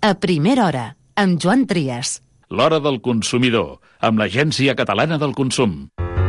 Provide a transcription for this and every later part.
A primera hora, amb Joan Trias. L'Hora del Consumidor, amb l'Agència Catalana del Consum.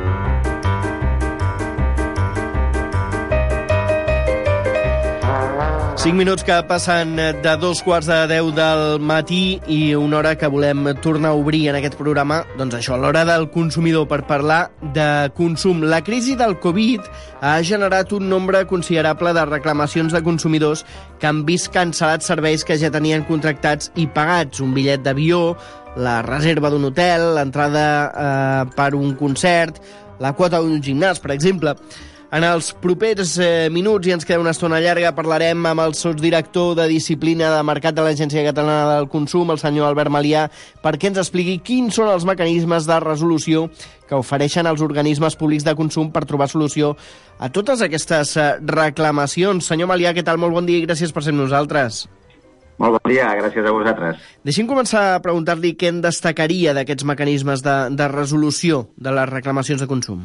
Cinc minuts que passen de 2:45 del matí i una hora que volem tornar a obrir en aquest programa, doncs això, l'Hora del Consumidor, per parlar de consum. La crisi del Covid ha generat un nombre considerable de reclamacions de consumidors que han vist cancel·lats serveis que ja tenien contractats i pagats. Un bitllet d'avió, la reserva d'un hotel, l'entrada per un concert, la quota d'un gimnàs, per exemple. En els propers minuts, i ens queda una estona llarga, parlarem amb el sotsdirector de Disciplina de Mercat de l'Agència Catalana del Consum, el senyor Albert Malià, perquè ens expliqui quins són els mecanismes de resolució que ofereixen els organismes públics de consum per trobar solució a totes aquestes reclamacions. Senyor Malià, què tal? Molt bon dia i gràcies per ser amb nosaltres. Molt bon dia, gràcies a vosaltres. Deixi'm començar a preguntar-li què en destacaria d'aquests mecanismes de resolució de les reclamacions de consum.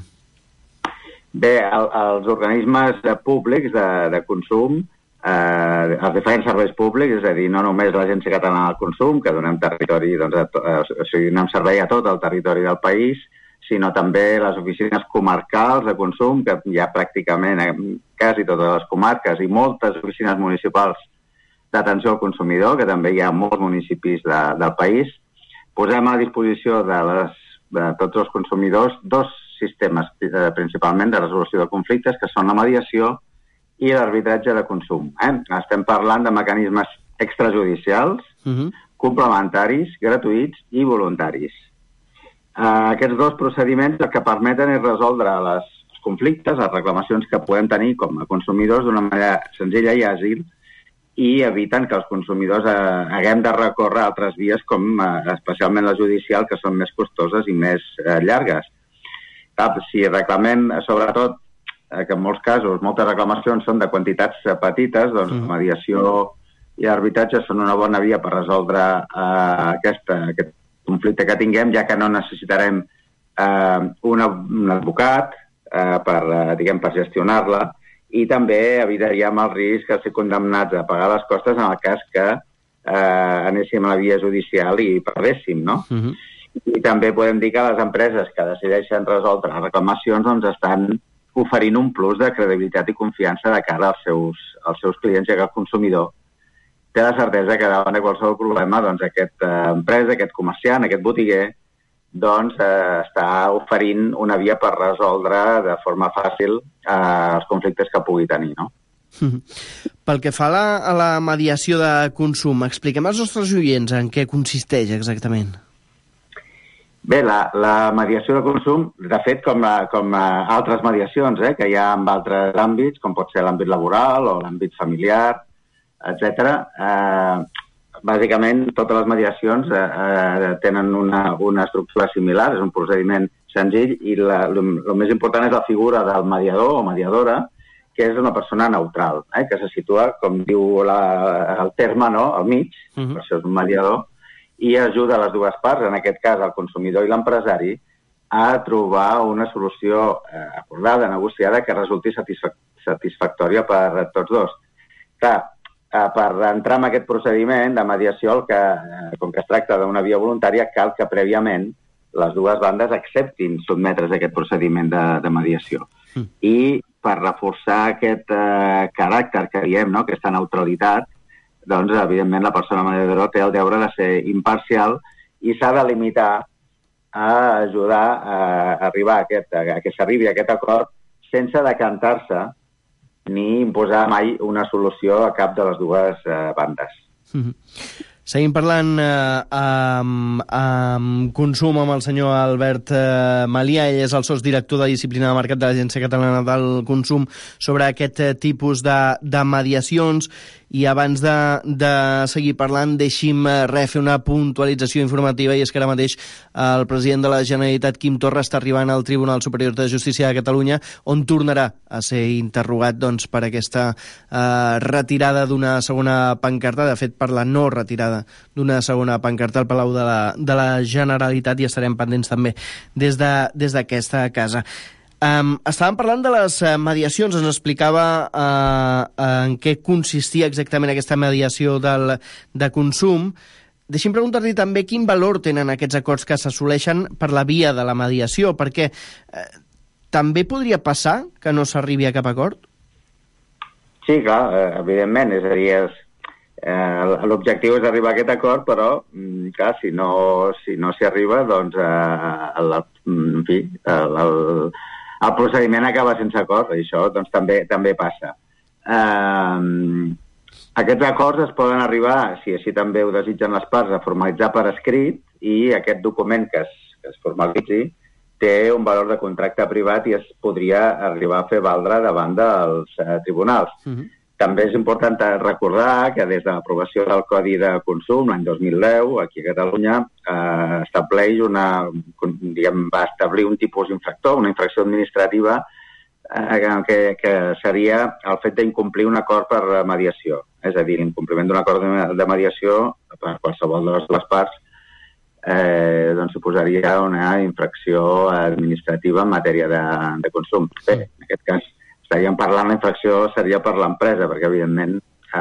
Bé, els organismes públics de consum, els diferents serveis públics, és a dir, no només l'Agència Catalana del Consum, que donem territori, donem servei a tot el territori del país, sinó també les oficines comarcals de consum, que hi ha pràcticament en quasi totes les comarques, i moltes oficines municipals d'atenció al consumidor, que també hi ha molts municipis del país. Posem a disposició de tots els consumidors dos sistemes principalment de resolució de conflictes, que són la mediació i l'arbitratge de consum. Estem parlant de mecanismes extrajudicials, complementaris, gratuïts i voluntaris. Aquests dos procediments el que permeten és resoldre els conflictes, les reclamacions que podem tenir com a consumidors d'una manera senzilla i àgil, i eviten que els consumidors haguem de recórrer a altres vies com especialment la judicial, que són més costoses i més llargues. Si reclamem, sobretot, que en molts casos moltes reclamacions són de quantitats petites, doncs la mediació i l'arbitratge són una bona via per resoldre aquest conflicte que tinguem, ja que no necessitarem un advocat per gestionar-la, i també evitaríem el risc de ser condemnats a pagar les costes en el cas que anéssim a la via judicial i perdéssim, no? I també podem dir que les empreses que decideixen resoldre les reclamacions doncs estan oferint un plus de credibilitat i confiança de cara als seus clients, ja que el consumidor té la certesa que davant de qualsevol problema doncs aquesta empresa, aquest comerciant, aquest botiguer doncs està oferint una via per resoldre de forma fàcil els conflictes que pugui tenir, no? Pel que fa a la mediació de consum, expliquem als nostres oients en què consisteix exactament. Bé, la mediació de consum, de fet, com altres mediacions que hi ha en altres àmbits, com pot ser l'àmbit laboral o l'àmbit familiar, etc. Bàsicament, totes les mediacions tenen una estructura similar, és un procediment senzill, i el més important és la figura del mediador o mediadora, que és una persona neutral, que se situa, com diu el terme, al mig, per això és un mediador, i ajuda a les dues parts, en aquest cas el consumidor i l'empresari, a trobar una solució acordada, negociada, que resulti satisfactòria per tots dos. Clar, per entrar en aquest procediment de mediació, com que es tracta d'una via voluntària, cal que prèviament les dues bandes acceptin sotmetre's a aquest procediment de mediació. I per reforçar aquest caràcter que diem, aquesta neutralitat, doncs, evidentment, la persona mediadora té el deure de ser imparcial i s'ha de limitar a ajudar a arribar a que s'arribi a aquest acord sense decantar-se ni imposar mai una solució a cap de les dues bandes. Seguim parlant amb consum amb el senyor Albert Malià. Ell és el sotsdirector de Disciplina de Mercat de l'Agència Catalana del Consum, sobre aquest tipus de mediacions. I abans de seguir parlant, deixi'm fer una puntualització informativa, i és que ara mateix el president de la Generalitat, Quim Torra, està arribant al Tribunal Superior de Justícia de Catalunya, on tornarà a ser interrogat per aquesta retirada d'una segona pancarta, de fet per la no retirada d'una segona pancarta al Palau de la Generalitat, i estarem pendents també des d'aquesta casa. Estàvem parlant de les mediacions, ens explicava en què consistia exactament aquesta mediació de consum. Deixi'm preguntar-li també quin valor tenen aquests acords que s'assoleixen per la via de la mediació, perquè també podria passar que no s'arribi a cap acord? Sí, clar, evidentment, és a dir, l'objectiu és arribar a aquest acord, però, clar, si no s'hi arriba, doncs, en fi, el procediment acaba sense acord, i això doncs, també passa. Aquests acords es poden arribar, si així també ho desitgen les parts, a formalitzar per escrit, i aquest document que es formalitzi té un valor de contracte privat i es podria arribar a fer valdre davant dels tribunals. També és important recordar que des de l'aprovació del Codi de Consum l'any 2010, aquí a Catalunya, va establir un tipus infractor, una infracció administrativa, que seria el fet d'incomplir un acord per mediació. És a dir, l'incompliment d'un acord de mediació per qualsevol de les parts doncs suposaria una infracció administrativa en matèria de consum. Bé, en aquest cas estaríem parlant, la infracció seria per l'empresa, perquè evidentment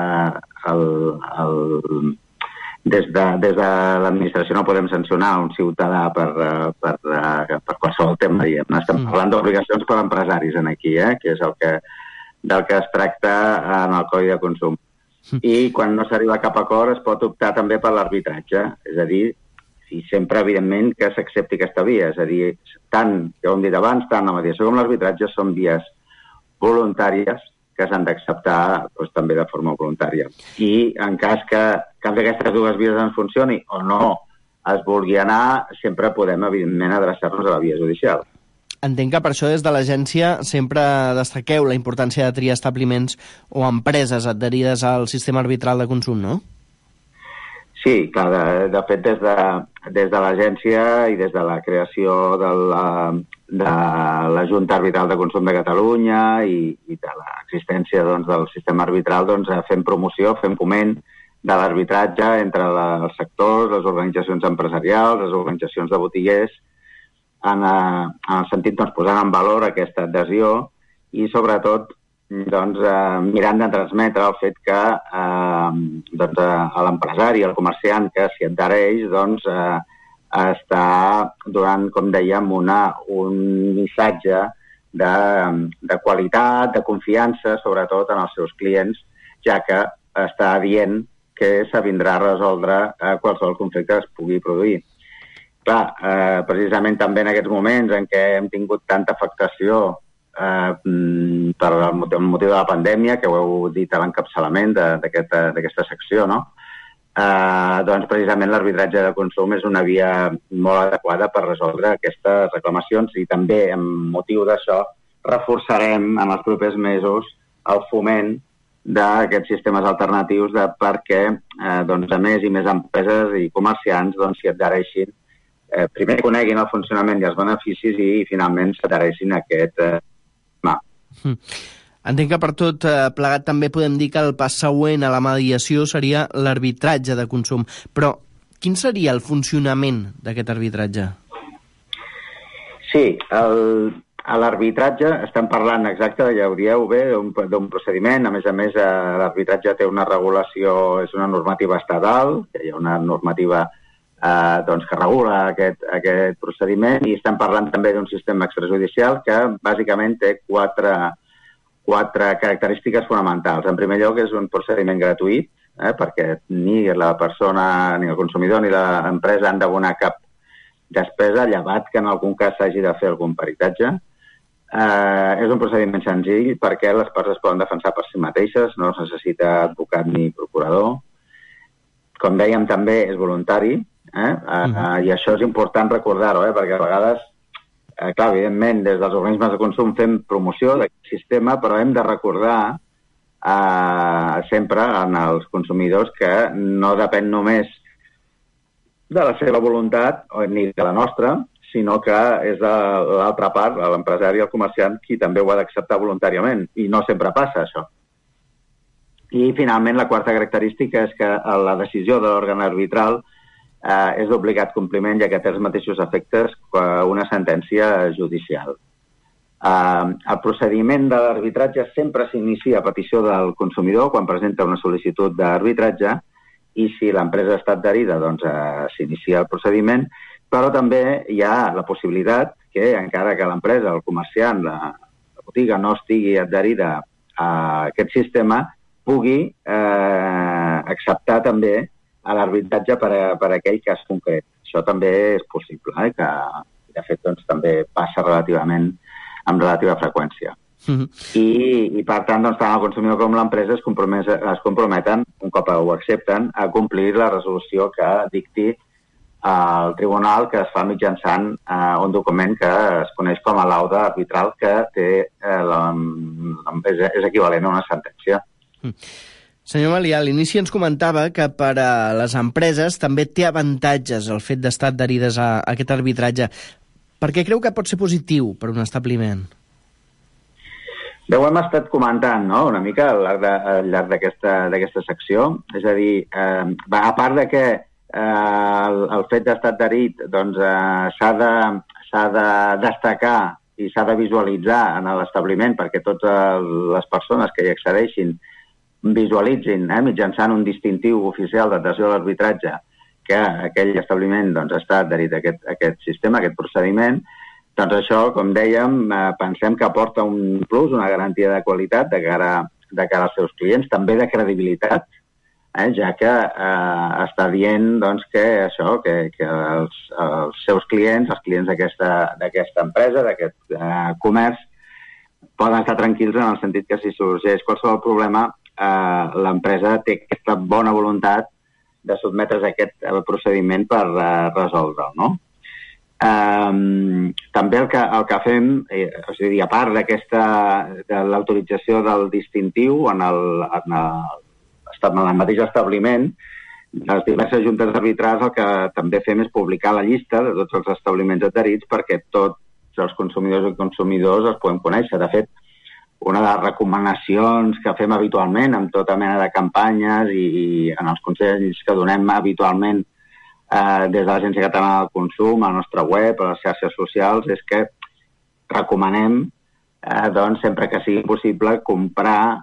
des de l'administració no podem sancionar un ciutadà per qualsevol tema, diguem. Estem parlant d'obligacions per empresaris aquí, que és del que es tracta en el Codi de Consum. I quan no s'arriba a cap acord es pot optar també per l'arbitratge, és a dir, i sempre, evidentment, que s'accepti aquesta via. És a dir, tant, ja ho hem dit abans, tant la mediació com l'arbitratge són vies voluntàries que s'han d'acceptar també de forma voluntària. I en cas que cap d'aquestes dues vies ens funcioni o no es vulgui anar, sempre podem, evidentment, adreçar-nos a la via judicial. Entenc que per això des de l'agència sempre destaqueu la importància de triar establiments o empreses adherides al sistema arbitral de consum, no? Sí, clar, de fet, des de l'agència i des de la creació de la Junta Arbitral de Consum de Catalunya i de l'existència del sistema arbitral, fem promoció, fem foment de l'arbitratge entre els sectors, les organitzacions empresarials, les organitzacions de botiguers, en el sentit posant en valor aquesta adhesió i, sobretot, mirant de transmetre el fet que a l'empresari, al comerciant que s'hi adhereix, està donant, com dèiem, un missatge de qualitat, de confiança, sobretot en els seus clients, ja que està dient que s'avindrà a resoldre qualsevol conflicte que es pugui produir. Clar, precisament també en aquests moments en què hem tingut tanta afectació per el motiu de la pandèmia, que ho heu dit a l'encapçalament d'aquesta secció, no? Doncs precisament l'arbitratge de consum és una via molt adequada per resoldre aquestes reclamacions i també, amb motiu d'això, reforçarem en els propers mesos el foment d'aquests sistemes alternatius perquè a més i més empreses i comerciants s'hi adhereixin, primer coneguin el funcionament i els beneficis i finalment s'adhereixin a aquest Entenc que per tot plegat també podem dir que el pas següent a la mediació seria l'arbitratge de consum. Però quin seria el funcionament d'aquest arbitratge? Sí, a l'arbitratge estem parlant exacte, ja ho dieu bé, d'un procediment. A més, l'arbitratge té una regulació, és una normativa estatal, hi ha una normativa que regula aquest procediment, i estem parlant també d'un sistema extrajudicial que bàsicament té quatre característiques fonamentals. En primer lloc, és un procediment gratuït, perquè ni la persona, ni el consumidor, ni l'empresa han d'abonar cap despesa, llevat que en algun cas s'hagi de fer algun peritatge. És un procediment senzill perquè les parts es poden defensar per si mateixes, no es necessita advocat ni procurador. Com dèiem, també és voluntari, i això és important recordar-ho, perquè a vegades, clar, evidentment, des dels organismes de consum fem promoció d'aquest sistema, però hem de recordar sempre en els consumidors que no depèn només de la seva voluntat, ni de la nostra, sinó que és l'altra part, l'empresari i el comerciant, qui també ho ha d'acceptar voluntàriament, i no sempre passa això. I, finalment, la quarta característica és que la decisió de l'òrgan arbitral és d'obligat compliment, ja que té els mateixos efectes que una sentència judicial. El procediment de l'arbitratge sempre s'inicia a petició del consumidor quan presenta una sol·licitud d'arbitratge, i si l'empresa està adherida, doncs s'inicia el procediment, però també hi ha la possibilitat que, encara que l'empresa, el comerciant, la botiga no estigui adherida a aquest sistema, pugui acceptar també l'arbitratge per aquell cas concret. Això també és possible, que de fet doncs, també passa amb relativa freqüència. I per tant, doncs, tant el consumidor com l'empresa es comprometen, un cop ho accepten, a complir la resolució que dicti el tribunal, que es fa mitjançant un document que es coneix com a lauda arbitral, que és equivalent a una sentència. Senyor Melià, a l'inici ens comentava que per a les empreses també té avantatges el fet d'estar adherides a aquest arbitratge. Per què creu que pot ser positiu per un establiment? Bé, ho hem estat comentant, no?, una mica al llarg d'aquesta secció. És a dir, a part de que el fet d'estar adherit doncs, s'ha de destacar i s'ha de visualitzar en l'establiment perquè totes les persones que hi accedeixin visualitzin mitjançant un distintiu oficial d'adhesió a l'arbitratge que aquell establiment doncs, està adherit a aquest sistema, a aquest procediment, doncs això, com dèiem, pensem que aporta un plus, una garantia de qualitat de cara als seus clients, també de credibilitat, ja que està dient doncs, que els seus clients, els clients d'aquesta empresa, d'aquest comerç, poden estar tranquils en el sentit que si sorgeix qualsevol problema, l'empresa té aquesta bona voluntat de sotmetre's a aquest procediment per resoldre'l, no? També el que fem, és a dir, a part de l'autorització del distintiu en el mateix establiment, les diverses juntes arbitrals el que també fem és publicar la llista de tots els establiments adherits perquè tots els consumidors i consumidors els podem conèixer. De fet, una de les recomanacions que fem habitualment amb tota mena de campanyes i en els consells que donem habitualment des de l'Agència Catalana del Consum, a la nostra web, a les xarxes socials, és que recomanem, doncs, sempre que sigui possible, comprar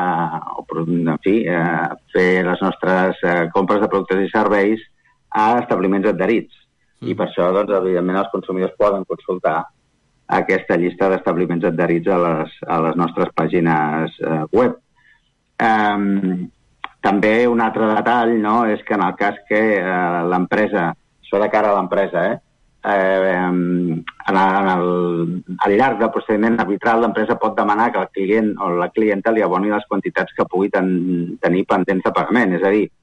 fer les nostres compres de productes i serveis a establiments adherits. I per això, doncs, evidentment, els consumidors poden consultar aquesta llista d'establiments adherits a les nostres pàgines web. També un altre detall, no?, és que en el cas que l'empresa, això de cara a l'empresa, al llarg del procediment arbitral l'empresa pot demanar que el client o la clienta li aboni les quantitats que pugui tenir pendents de pagament. És a dir,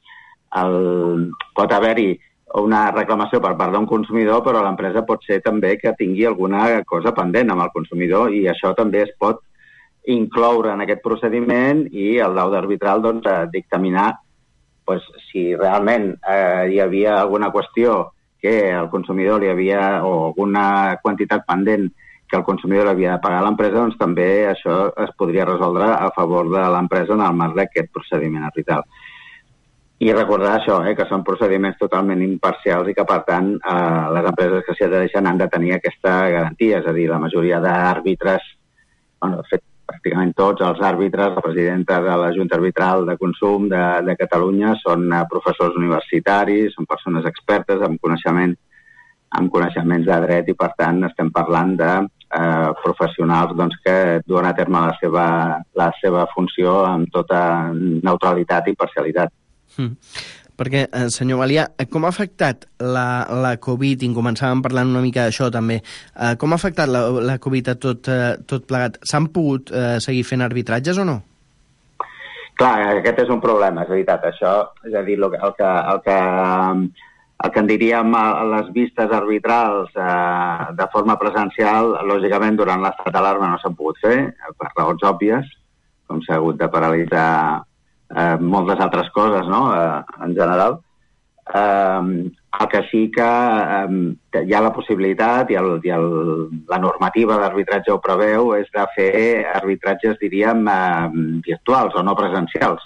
pot haver-hi una reclamació per part d'un consumidor, però l'empresa pot ser també que tingui alguna cosa pendent amb el consumidor i això també es pot incloure en aquest procediment i el lauda arbitral doncs, dictaminar si realment hi havia alguna qüestió que el consumidor li havia, o alguna quantitat pendent que el consumidor havia de pagar a l'empresa, doncs també això es podria resoldre a favor de l'empresa en el marc d'aquest procediment arbitral. I recordar això, que són procediments totalment imparcials i que, per tant, les empreses que s'hi adhereixen han de tenir aquesta garantia. És a dir, la majoria d'àrbitres, de fet, pràcticament tots els àrbitres, la presidenta de la Junta Arbitral de Consum de Catalunya són professors universitaris, són persones expertes amb coneixements de dret i, per tant, estem parlant de professionals que duen a terme la seva funció amb tota neutralitat i parcialitat. Perquè, senyor Melià, com ha afectat la Covid, i començàvem parlant una mica d'això també, com ha afectat la Covid a tot plegat? S'han pogut seguir fent arbitratges o no? Clar, aquest és un problema, és veritat. Això, és a dir, el que en diríem a les vistes arbitrals de forma presencial, lògicament durant l'estat d'alarma no s'han pogut fer, per raons òbvies, com s'ha hagut de paralitzar moltes altres coses, no?, en general. El que sí que hi ha la possibilitat i la normativa d'arbitratge ho preveu és de fer arbitratges, diríem, virtuals o no presencials.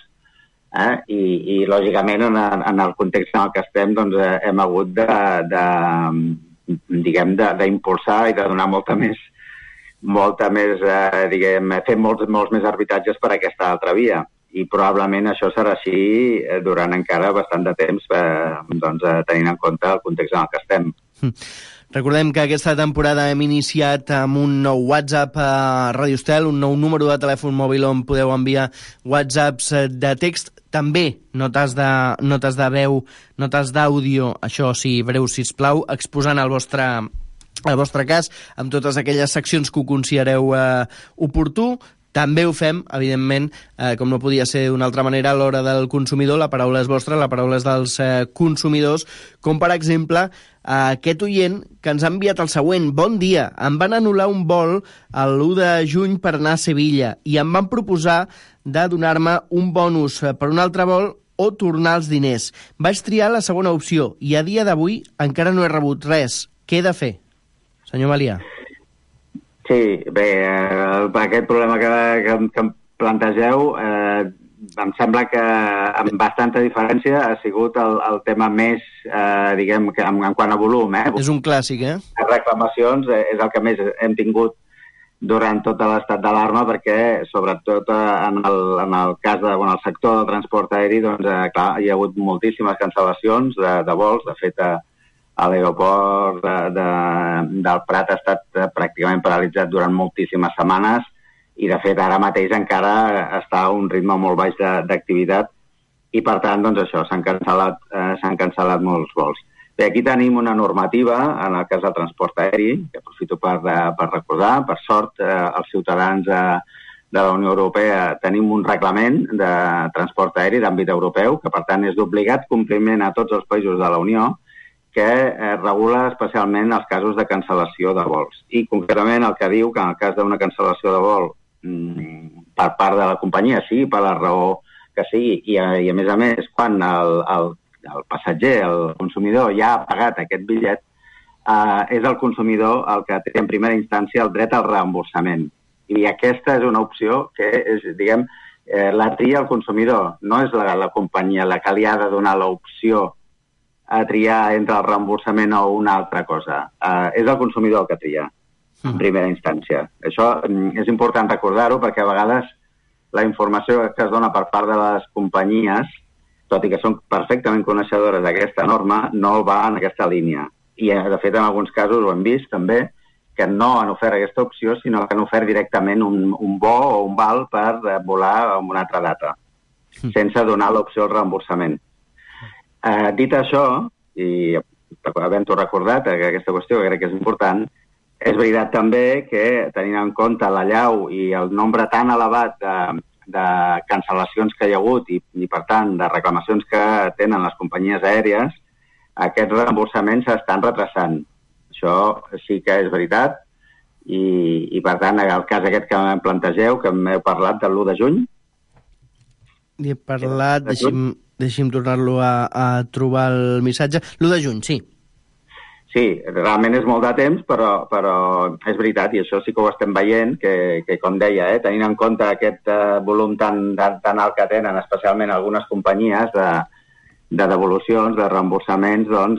I lògicament, en el context en el que estem, doncs, hem hagut d'impulsar i de donar molta més molta més, fer molts més arbitratges per aquesta altra via. I probablement això serà així durant encara bastant de temps, tenint en compte el context en el que estem. Recordem que aquesta temporada hem iniciat amb un nou WhatsApp a Radio Estel, un nou número de telèfon mòbil on podeu enviar WhatsApps de text, també notes de veu, notes d'àudio, això sí, breus, sisplau, exposant el vostre cas, amb totes aquelles seccions que ho considereu oportú. També ho fem, evidentment, com no podia ser d'una altra manera, a l'hora del consumidor. La paraula és vostra, la paraula és dels consumidors, com per exemple aquest oient que ens ha enviat el següent. Bon dia, em van anul·lar un vol l'1 de juny per anar a Sevilla i em van proposar de donar-me un bonus per un altre vol o tornar els diners. Vaig triar la segona opció i a dia d'avui encara no he rebut res. Què he de fer? Senyor Malià. Sí, bé, aquest problema que em plantegeu em sembla que amb bastanta diferència ha sigut el tema més, diguem, en quant a volum. És un clàssic, Les reclamacions és el que més hem tingut durant tot l'estat d'alarma, perquè sobretot en el cas del sector del transport aeri, doncs, clar, hi ha hagut moltíssimes cancel·lacions de vols. De fet, a l'aeroport del Prat ha estat pràcticament paralitzat durant moltíssimes setmanes i, de fet, ara mateix encara està a un ritme molt baix d'activitat i, per tant, doncs això, s'han cancel·lat molts vols. Bé, aquí tenim una normativa, en el cas del transport aeri, que aprofito per recordar. Per sort, els ciutadans de la Unió Europea tenim un reglament de transport aeri d'àmbit europeu, que, per tant, és d'obligat compliment a tots els països de la Unió, que regula especialment els casos de cancel·lació de vols. I, concretament, el que diu que en el cas d'una cancel·lació de vol per part de la companyia, sigui per la raó que sigui, i a més, quan el passatger, el consumidor, ja ha pagat aquest bitllet, és el consumidor el que té en primera instància el dret al reemborsament. I aquesta és una opció que és, diguem, la tria el consumidor. No és la companyia la que li ha de donar l'opció a triar entre el reemborsament o una altra cosa. És el consumidor que tria, en primera instància. Això és important recordar-ho, perquè a vegades la informació que es dona per part de les companyies, tot i que són perfectament coneixedores d'aquesta norma, no va en aquesta línia. I, de fet, en alguns casos ho hem vist també, que no han ofert aquesta opció, sinó que han ofert directament un bo o un val per volar en una altra data, sense donar l'opció al reemborsament. Dit això, i havent-ho recordat, aquesta qüestió que crec que és important, és veritat també que, tenint en compte l'allau i el nombre tan elevat de cancel·lacions que hi ha hagut i, per tant, de reclamacions que tenen les companyies aèries, aquests reemborsaments s'estan retrasant. Això sí que és veritat i per tant, el cas aquest que em plantegeu, que m'heu parlat de l'1 de juny... He parlat, deixi'm tornar-lo a trobar el missatge. L'1 de juny, sí. Sí, realment és molt de temps, però és veritat, i això sí que ho estem veient, que com deia, tenint en compte aquest volum tan alt que tenen, especialment algunes companyies de devolucions, de reemborsaments, doncs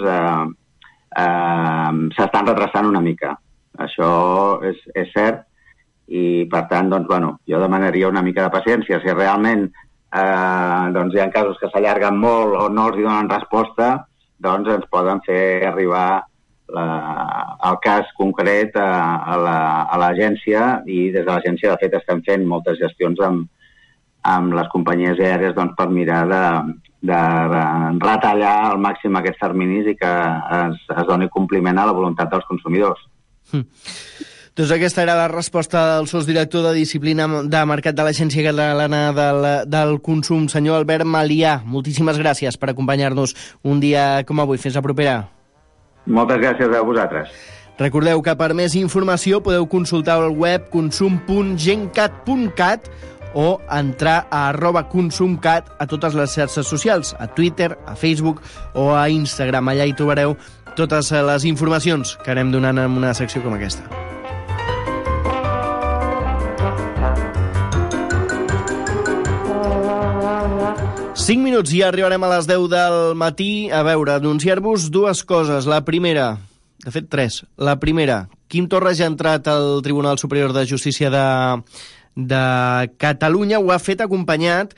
s'estan retrasant una mica. Això és cert, i per tant, doncs, bueno, jo demanaria una mica de paciència. Si realment doncs hi ha casos que s'allarguen molt o no els donen resposta, doncs ens poden fer arribar el cas concret a l'agència, i des de l'agència, de fet, estem fent moltes gestions amb les companyies aèries, doncs, per mirar de retallar al màxim aquests terminis i que es doni compliment a la voluntat dels consumidors. Doncs aquesta era la resposta del sotsdirector de Disciplina de Mercat de l'Agència Catalana del Consum, senyor Albert Malià. Moltíssimes gràcies per acompanyar-nos un dia com avui. Fins la propera. Moltes gràcies a vosaltres. Recordeu que per més informació podeu consultar el web consum.gencat.cat o entrar a @consumcat a totes les xarxes socials, a Twitter, a Facebook o a Instagram. Allà hi trobareu totes les informacions que anem donant en una secció com aquesta. Cinc minuts i ja arribarem a les 10 del matí. A veure, anunciar-vos dues coses. La primera, de fet tres. La primera, Quim Torra ja ha entrat al Tribunal Superior de Justícia de Catalunya, ho ha fet acompanyat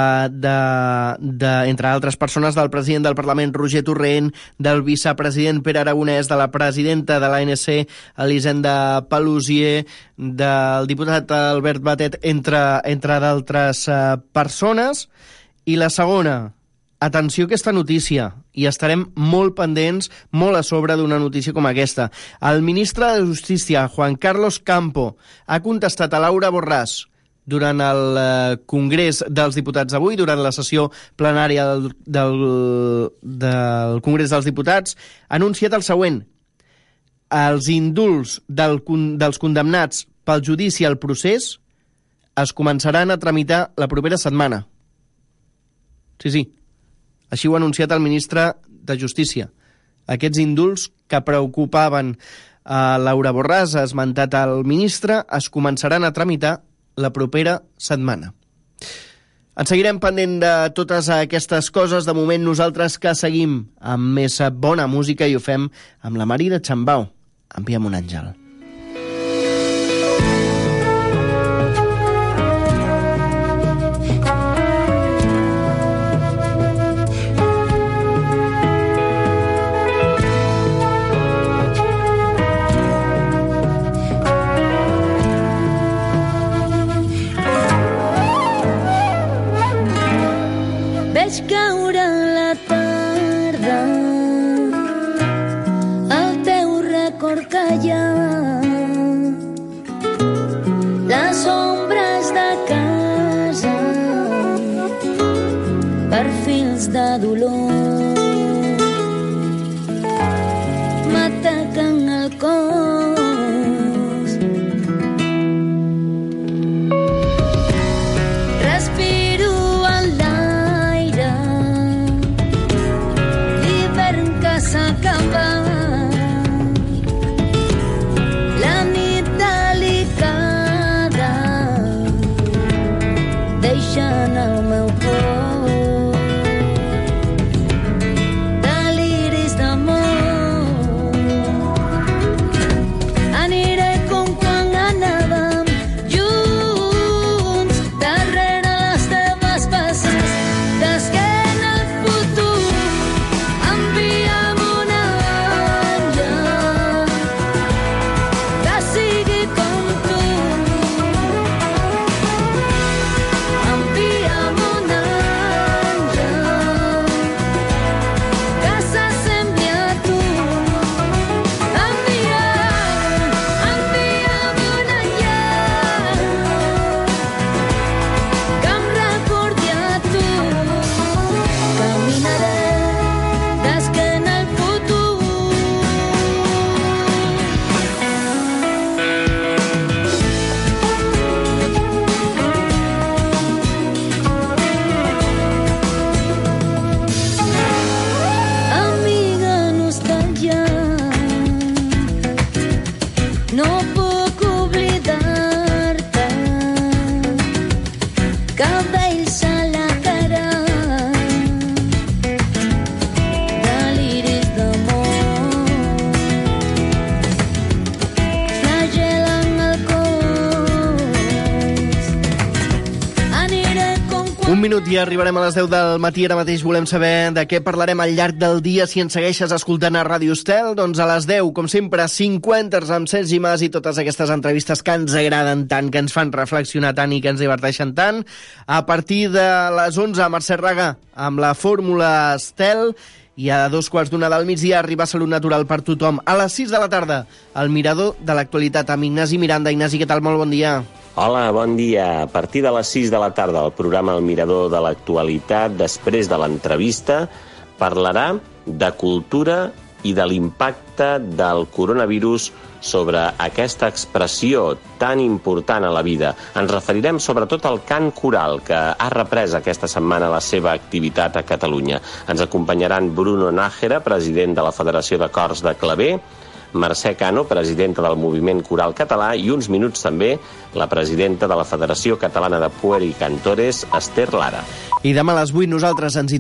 entre altres persones, del president del Parlament, Roger Torrent, del vicepresident Pere Aragonès, de la presidenta de l'ANC, Elisenda Paluzie, del diputat Albert Batet, entre d'altres persones. I la segona, atenció a aquesta notícia, i estarem molt pendents, molt a sobre d'una notícia com aquesta. El ministre de Justícia, Juan Carlos Campo, ha contestat a Laura Borràs durant el Congrés dels Diputats avui, durant la sessió plenària del Congrés dels Diputats, ha anunciat el següent: els indults dels condemnats pel judici al procés es començaran a tramitar la propera setmana. Sí. Així ho ha anunciat el ministre de Justícia. Aquests indults que preocupaven a Laura Borràs, ha esmentat el ministre, es començaran a tramitar la propera setmana. En seguirem pendent de totes aquestes coses. De moment nosaltres que seguim amb més bona música i ho fem amb la Marina Chambao. Envia'm un àngel. Veig caure la tarda, el teu record callar, les ombres de casa, perfils de dolor, m'ataquen el cos. Respiro en l'aire, l'hivern que s'acaba, la nit delicada, deixant el meu cor deliris d'amor. Aniré com quan anàvem junts darrere les teves passes, d'esquena al futur. Envia'm un àngel que sigui com tu. Envia'm un àngel que s'assembli a tu. Envia'm un àngel que em recordi a tu. Caminaré d'esquena al futur. Amiga nostàlgia, no puc oblidar-te. Cabells a la cara, deliris d'amor, flagel·len el cos. Aniré com quan... Un minut i arribarem a les 10 del matí. Ara mateix volem saber de què parlarem al llarg del dia. Si ens segueixes escoltant a Ràdio Estel, doncs a les 10, com sempre, 50 amb Sergi Mas i totes aquestes entrevistes que ens agraden tant, que ens fan reflexionar tant i que ens diverteixen tant. A partir de les 11, Mercè Raga amb la Fórmula Estel, i a 2:15 del migdia arriba Salut Natural per tothom. A les 6 de la tarda, el Mirador de l'Actualitat amb Ignasi Miranda. Ignasi, què tal? Molt bon dia. Hola, bon dia. A partir de les 6 de la tarda, el programa El Mirador de l'Actualitat, després de l'entrevista, parlarà de cultura i de l'impacte del coronavirus sobre aquesta expressió tan important a la vida. Ens referirem sobretot al cant coral, que ha reprès aquesta setmana la seva activitat a Catalunya. Ens acompanyaran Bruno Nájera, president de la Federació de Cors de Claver, Mercè Cano, presidenta del Moviment Coral Català, i uns minuts també la presidenta de la Federació Catalana de Pueri Cantores, Esther Lara. I demà a les 8 nosaltres ens hi